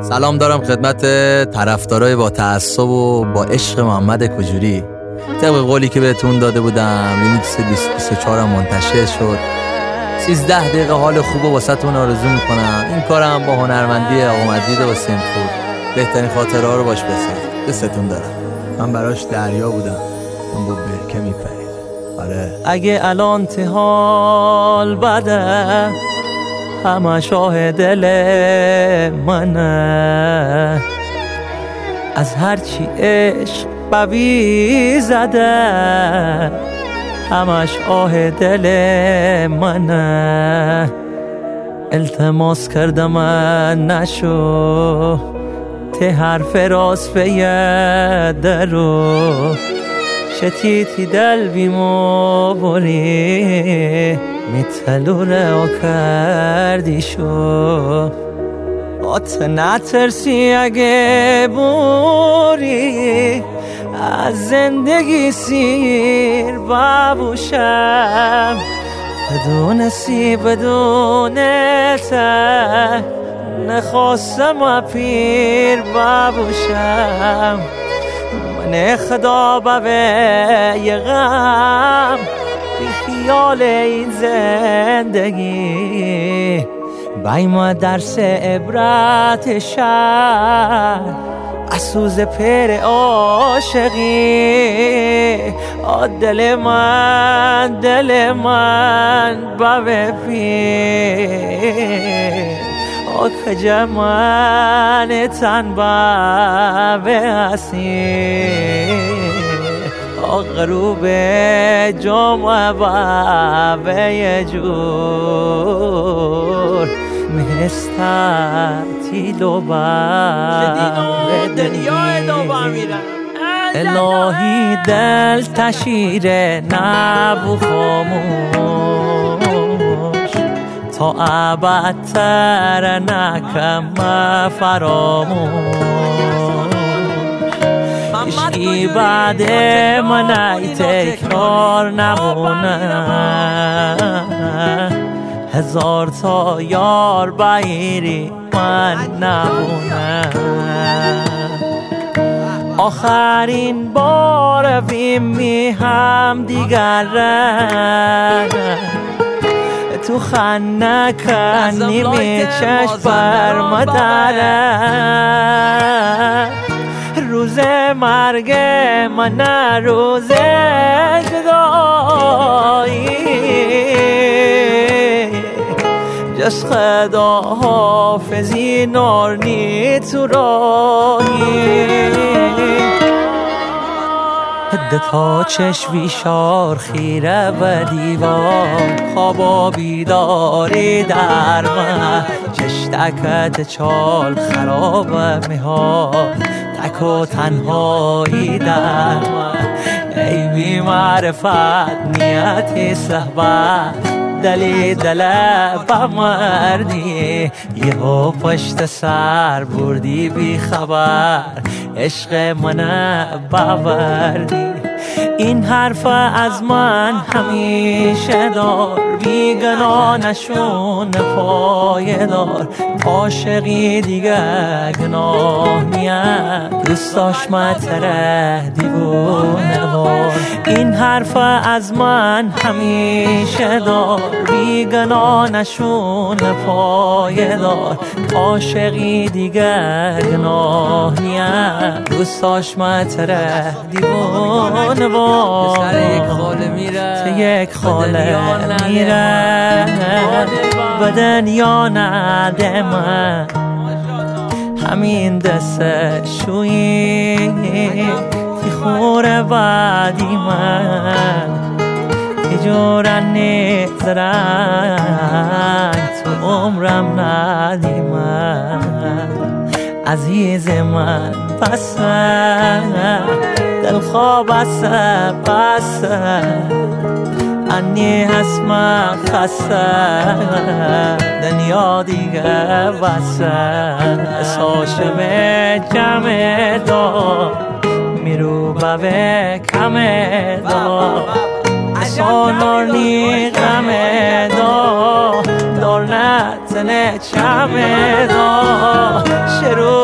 سلام دارم خدمت طرفدارای با تعصب و با عشق محمد کجوری. طبق قولی که بهتون داده بودم ریمیکس 2024 هم منتشر شد. 13 دقیقه حال خوب و واسهتون آرزو میکنم. این کارم با هنرمندی آقا مجید و سیمپور. بهترین خاطره ها رو باش بسازید. دستتون دارم. من براش دریا بودم، اون با برکه میپرید. آره اگه الان حال بده همه شاه دل منه، از هرچی عشق بوی زده همش آه دل منه. التماس کردم من نشو ته حرف راست بیده رو شتیتی دل بیمو بولی میتلو رو کردی شو آت نترسی اگه بوری از زندگی سیر ببوشم بدونستی بدونته نخواستم پیر ببوشم من خدا به یه غم بی خیال این زندگی بایم درس عبرت شهر اسوز پر عاشقی دل من بابه پیر کجا من تن بابه هستی غروب جمعه بابه جور مستطیل و بابه دنیای دوبار میرن الهی دل تشیره نبو خاموش تا ابدتر نکم فراموش عشقی بعد من ای تکرار نمونه هزار تا یار بایری من نمونه آخرین بار می هم دیگر تو خنه کنی می چشم بر مدره روز مرگ من روز جدایی جس خدا حافظی نارنی تو راهی هده تا چشوی شار خیره و دیوار خوابا بیداری در من چشتکت چال خراب میها تک و تنهایی در من ای بی معرفت نیتی صحبت دلی بمردی یهو پشت سر بردی بی خبر عشق من باوردی این حرف از من همیشه دار بیگناه نشون پایدار عاشقی دیگه گناه نیست دوست داشت متره دیوونه وار این حرف از من همیشه دار بیگناه نشون پایدار عاشقی دیگه گناه نیست دوست داشت متره دیوونه وار سر یک خاله میره یک خاله میره به دنیا نده من همین دست شویی تی خوره بعدی من تی جورنی زرنگ تو عمرم ندی من عزیز من بسه دل خواب بسه انی هسما خسته دنیا دیگه بسه ساشم جمع دار میرو به کم دار سانارنی غم دار دار نتنه چم دار شروع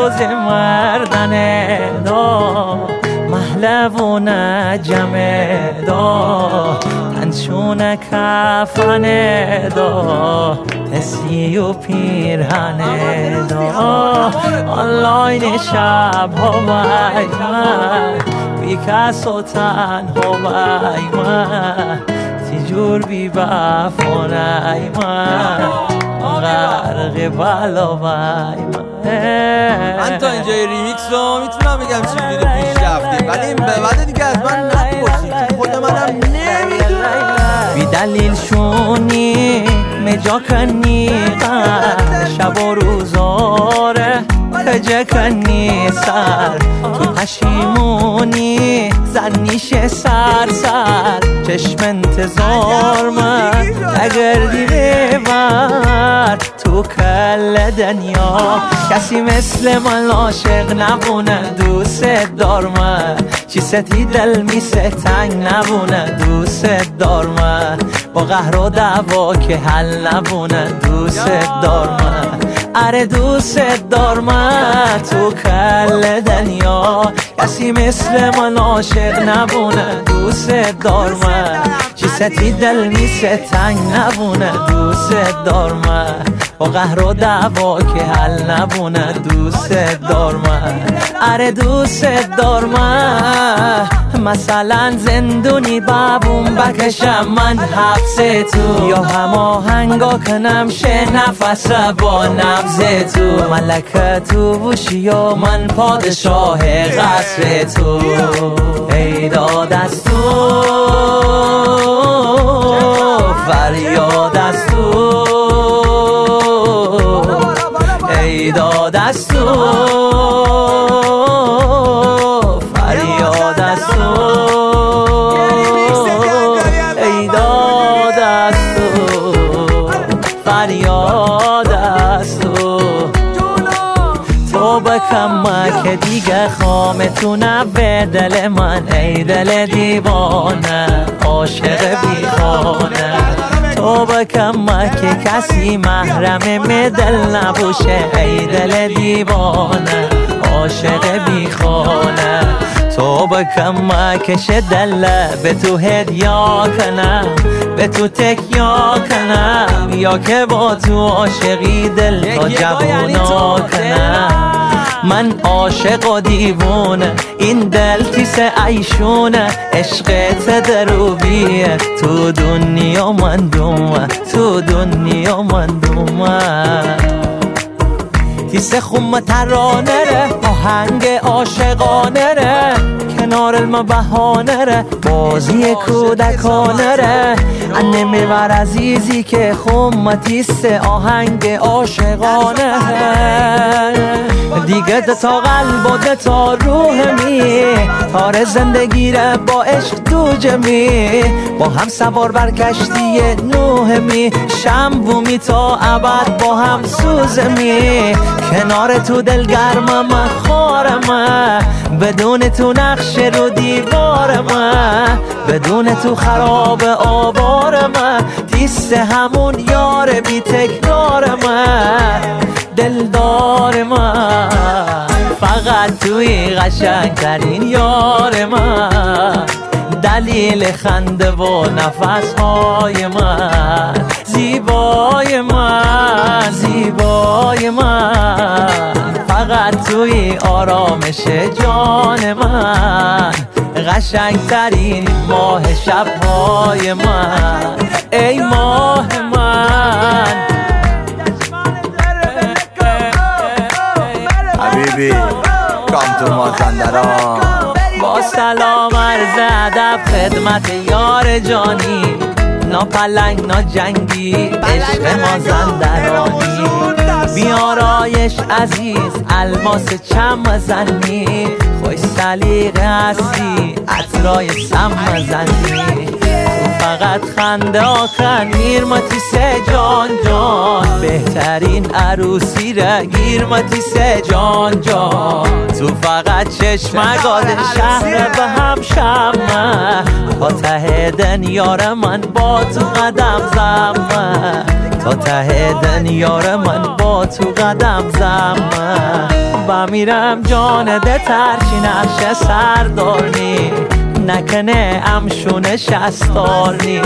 و جمع دا تنشون کفن دا تسی و پیرهن دا آنلاین شب ها بای من بی کس و تنها بای من تیجور بی بفانای من غرق بلا بای من تا اینجای ریمیکس رو میتونم بگم چجوری پیش رفتیم، ولی این به بعد دیگه از من نپرسید، خود منم نمیدونم. بی دلیل شونی مجا کنی شب و روزاره کجا کنی سر تو پشیمونی زنیش سر چشم انتظار من نگردی ببر تو کل دنیا کسی مثل من عاشق نبونه دوست دار من چی ستی دل میسه تنگ نبونه دوست دار من با قهر و دعوا که حل نبونه دوست دار من اره دوست دار من تو کل دنیا کسی مثل من عاشق نبونه دوست دار من چی ستی دل میسه تنگ نبونه دوست دار من با قهر و دعوا که حل نبونه دوست دار من اره دوست دار من مثلا زندونی بابون بکشم من حبس تو یا هماهنگا کنم شه نفس با نبض تو ملکه تو بوشی یا من پادشاه قصر تو ای داد از تو فریاد از تو ای داد از تو فریاد از تو ای داد از تو فریاد از تو تو بکم که دیگه خامتونه به دل من ای دل دیوانه عاشق بیخانه تو بکم که کسی محرم دل نبوشه ای دل دیوانه عاشق بیخانه تو بکم که شه دل به تو هدیا کنم به تو تکیا کنم یا که با تو عاشقی دل تا جوونا کنم من عاشق و دیوونه این دل تیس عیشونه عشقت دروبیه تو دنیا من دومه تو دنیا من دومه تیس خم ترانه ره آهنگ عاشقانه ره کنار الما بهانه ره بازی کودکانه ره انه میور عزیزی که خم تیس آهنگ عاشقانه دیگه تا قلب و تا روح می تار زندگی ره با عشق دو جمی با هم سوار بر کشتی نوح می شنبومی تا ابد با هم سوزمی کنار تو دلگرمم خارم بدون تو نقش رو دیوارم بدون تو خراب آوارم تیست همون یار بی تکرارم دلدار من فقط توی قشنگترین یار من دلیل خنده و نفسهای من زیبای من زیبای من فقط توی آرامش جان من قشنگترین ماه شبهای من ای ماه من حبیبی کام تو مازندران با سلام عرض ادب خدمت یار جانی نا پلنگ نا جنگی عشق مازندرانی بیارایش عزیز الماس چم زنی خوش سلیقه هستی عطرای سم زنی فقط خنده آخر میرمتی سه جان جان بهترین عروسی را گیرمتی سه جان جان تو فقط چشمگاد شهر به هم شمه تا ته دنیار من با تو قدم زمه تا ته دنیار من با تو قدم زمه بمیرم جان ده ترچی نقش سردارنی نکنه امشون شستارنی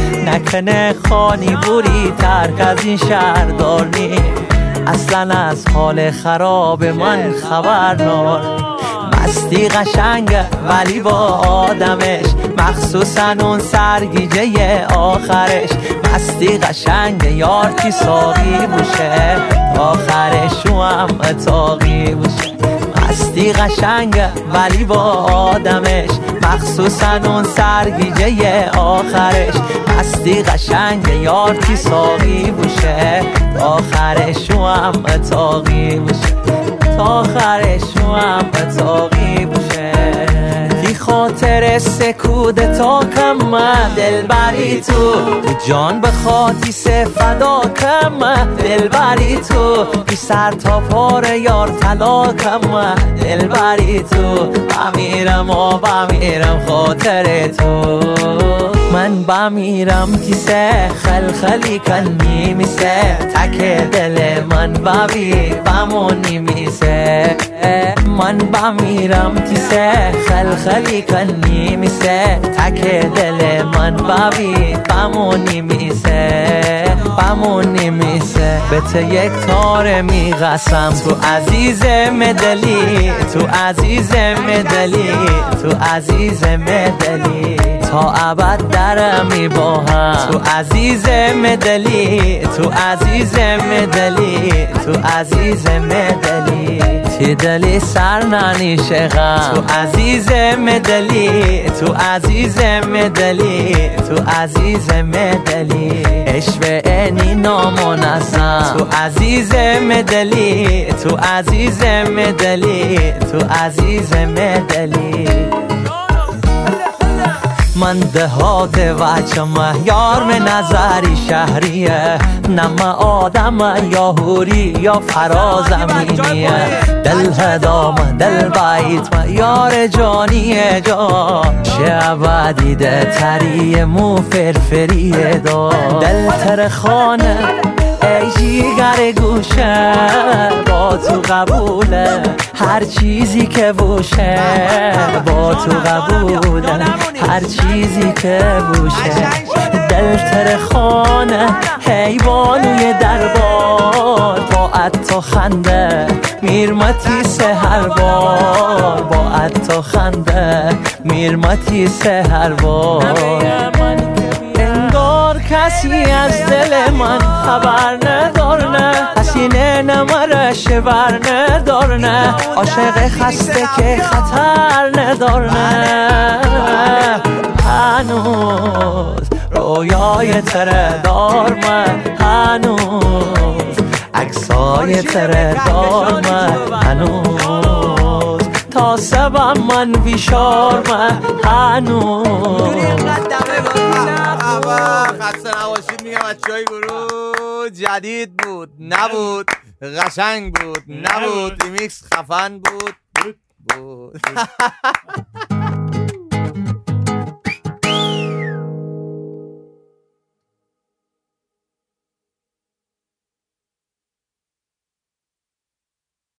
نکنه خانی بوری ترک از این شهردارنی اصلا از حال خراب من خبر نار مستی قشنگه ولی با آدمش مخصوصا اون سرگیجه آخرش مستی قشنگه یار کی ساقی بوشه آخرش او هم تاقی بوشه مستی قشنگه ولی با آدمش مخصوصا اون سرگیجه آخرش مستی قشنگه یار کی ساقی بوشه آخرش او هم تاقی بوشه آخرش او هم تاقی بوشه کی خاطر سکوده تا کم دل بری تو جان بخواتی سه فدا کم دل بری تو بی سر تا پاره یار طلا کم دل بری تو بمیرم و بمیرم خاطر تو من بمیرم کیسه خلخلی کنی میسه تک دل من ببی بمونی میسه من بمیرم کیسه خلخلی کنی میسه تک دل من ببی بمونی میسه بمونی میسه به ته یک تار میقسم تو عزیز مدلی تو عزیز مدلی تو عزیز مدلی تا ابد درمی با هم تو عزیز مدلی تو عزیز مدلی تو عزیز مدلی تی دلی سر ننیشه غم تو عزیز مدلی تو عزیز مدلی تو عزیز مدلی عشق اینی نامنظم تو عزیز مدلی تو عزیز مدلی تو عزیز مدلی من دهات وچم یار من نظری شهریه نم آدم یا هوری یا فرازمینیه دل هدام دل بیت یار جانیه جان شعب دیده تری مو فرفریه دا دل ترخانه ای جیگر گوشه با تو قبوله هر چیزی که بوشه با تو قبوله هر چیزی که بوشه دل ترخانه حیوانوی دربار با عطا خنده میرمتی سهر بار با عطا خنده میرمتی سهر بار انگار کسی از دل من خبر ندارنه حسینه نمرش بر ندارنه عاشق خسته که خطر ندارنه هنوز رویای تره دار من هنوز عکسای تره دار من هنوز تا سبم من بیشار من هنوز خسته نباشید میگم بچه‌های گروه جدید بود نبود قشنگ بود نبود ریمیکس خفن بود